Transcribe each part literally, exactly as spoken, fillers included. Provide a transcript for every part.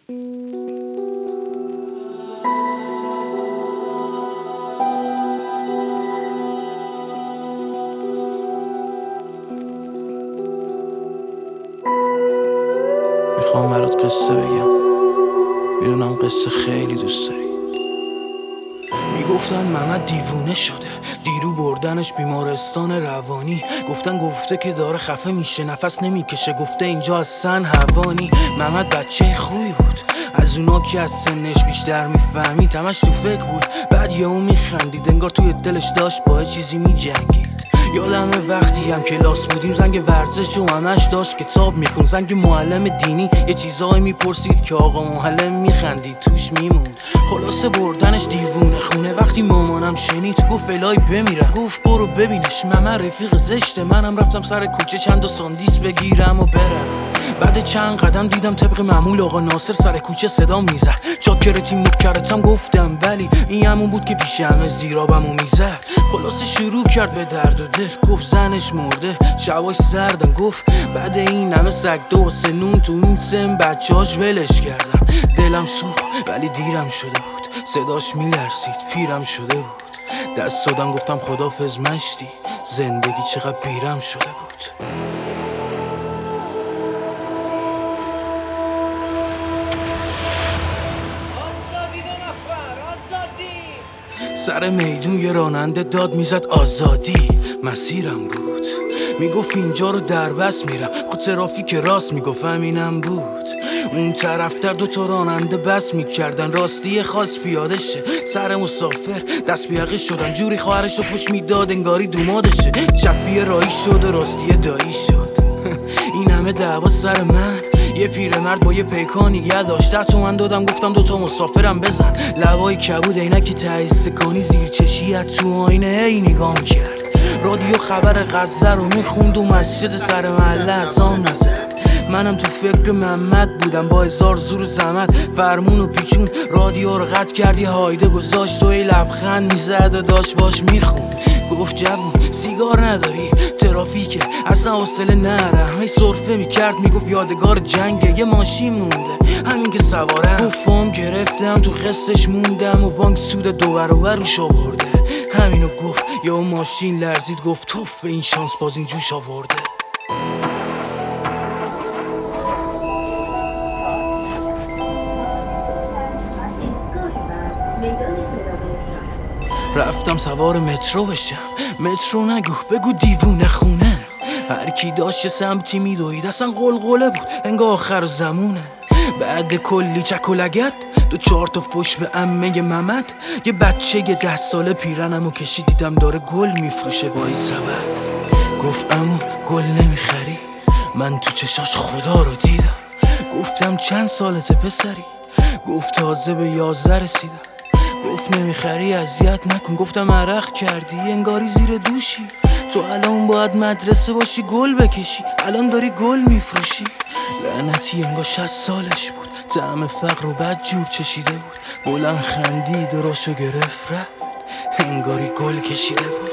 میخوام برات قصه بگم، میدونم قصه خیلی دوست داری. میگفتن ممد دیوونه شده، دیرو بردنش بیمارستان روانی. گفتن گفته که داره خفه میشه، نفس نمیکشه، گفته اینجا اصلا هوانی. ممد بچه خوبی بود، از اونا که از سنش بیشتر میفهمید. همش تو فکر بود، بعد یهو میخندید، انگار توی دلش داشت با چیزی میجنگید. یادمه وقتی هم کلاس بودیم زنگ ورزش و همش داشت کتاب میخون. زنگ معلم دینی یه چیزایی میپرسید که آقا معلم میخندید توش میموند. خلاصه بردنش دیوونه خونه، وقتی مامانم شنید گفت الهی بمیرم. گفت برو ببینش، ماما رفیق زشته. منم رفتم سر کوچه چند تا ساندیس بگیرم و برم. بعد چند قدم دیدم طبق معمول آقا ناصر سر کوچه صدا میزد، چاکرتی مکرتم. گفتم ولی این همون بود که پیش همه زیرابمو میزد. خلاصه شروع کرد به درد و دل، گفت زنش مرده، شباش سردن. گفت بعد این همه سگ دو سنون تو این سن بچه‌هاش ولش کردم. دلم سوخت ولی دیرم شده بود، صداش میلرزید، پیرم شده بود. دست دادم گفتم خدافظ مشتی، زندگی چقدر پیرم شده بود. سر میدون یه راننده داد میزد آزادی، مسیرم بود. میگفت اینجا رو در بس میرم، خود ترافیک راست میگفت همینم بود. اون طرفتر دوتا راننده بس میکردن، راستی خاص پیاده شه. سر مسافر دست بیاقه شدن، جوری خواهرشو پشت میداد انگاری دومادشه. چپی رایی شد و راستی دایی شد. این همه دعوا سر من، یه پیرمرد با یه پیکان نگه داشت. دست من دادم گفتم دوتا مسافرم بزن. لبای کبود عینک ته استکانی، زیر چشیت تو آینه هی نگاه میکرد. رادیو خبر غزه رو میخوند و مسجد سر محله اذان میزد. منم تو فکر ممد بودم با هزار زور و زحمت، فرمون و پیچون رادیو رو قطع کرد. یه هایده گذاشت و ای لبخند میزد و داشت باش میخوند. گفت جوون سیگار نداری؟ ترافیکه اصلا حوصله نرم. هی سرفه میکرد میگفت یادگار جنگه، یه ماشین مونده همین که سوارم. گفت فام گرفتم تو قسطش موندم و بانک سود دو برابر روش آورده. همینو گفت یا اون ماشین لرزید، گفت توف به این شانس باز این جوش آورده. رفتم سوار مترو بشم، مترو نگو بگو دیوونه خونه. هر کی داشت سمتی میدوید، اصلا قلقله بود انگار آخر زمونه. بعد کلی چک و لگت دو چهار تا فش به عمه ممد، یه بچه یه ده ساله پیرنمو کشید، دیدم داره گل میفروشه با این سبد. گفت عمو گل نمیخری؟ من تو چشاش خدا رو دیدم. گفتم چند سالته پسری؟ گفت تازه به یازده رسیدم. گفت نمیخری اذیت نکن. گفتم عرق کردی انگاری زیر دوشی، تو الان باید مدرسه باشی گل بکشی، الان داری گل میفروشی. لعنتی انگار شصت سالش بود، طعم فقر رو بد جور چشیده بود. بلند خندید و راشو گرفت رفت، انگاری گل کشیده بود.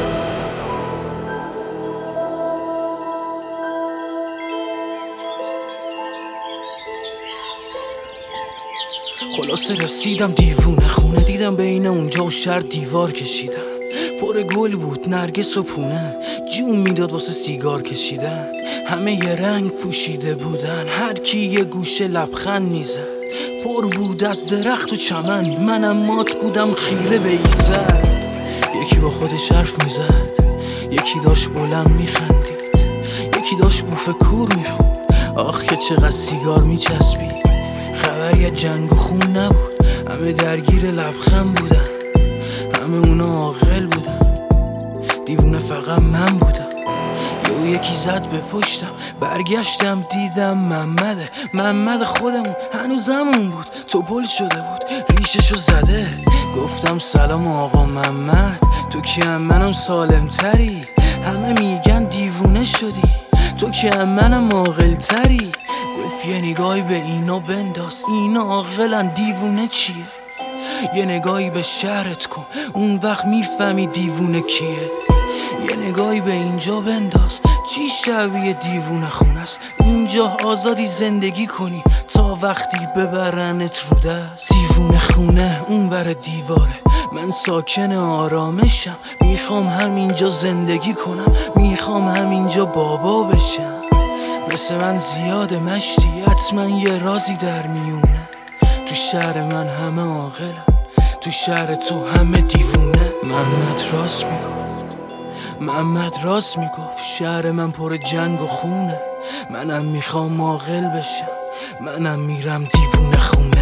خلاصه رسیدم دیوونه خونه، دیدم بین اونجا و شهر دیوار کشیدم. پر گل بود نرگس و پونه، جون میداد واسه سیگار کشیدن. همه یه رنگ پوشیده بودن، هر کی یه گوشه لبخند میزد. پر بود از درخت و چمن، منم مات بودم خیره به ایزد. یکی با خودش حرف میزد، یکی داشت بلند میخندید، یکی داشت بوف کور میخوند. آخ که چقدر سیگار میچسبید، خبری جنگ و خون نبود. همه درگیر لبخند بودن، همه اونا عاقل بودن، دیوونه فقط من بودم. یهو یکی زد به پشتم، برگشتم دیدم ممده، ممد خودمون هنوزمون بود. توپل شده بود ریششو زده. گفتم سلام آقا ممد، تو که هم منم سالم تری. همه میگن دیوونه شدی، تو که هم منم عاقل تری. گفت یه نگاهی به اینا بنداز، اینا عاقلن دیوونه چیه؟ یه نگاهی به شهرت کن، اون وقت میفهمی دیوونه کیه. یه نگاهی به اینجا بنداز، چی شبیه دیوونه خونه است؟ اینجا آزادی زندگی کنی تا وقتی ببرنت رو دست. دیوونه خونه اون بر دیواره، من ساکن آرامشم، میخوام همینجا زندگی کنم، میخوام همینجا بابا بشم. مثل من زیاد مشتی، حتما یه رازی در میونه. تو شهر من همه عاقلن، تو شهر تو همه دیوونه. محمد راست میگفت، محمد راست میگفت، شهر من پر جنگ و خونه. منم میخوام عاقل بشم، منم میرم دیوونه خونه.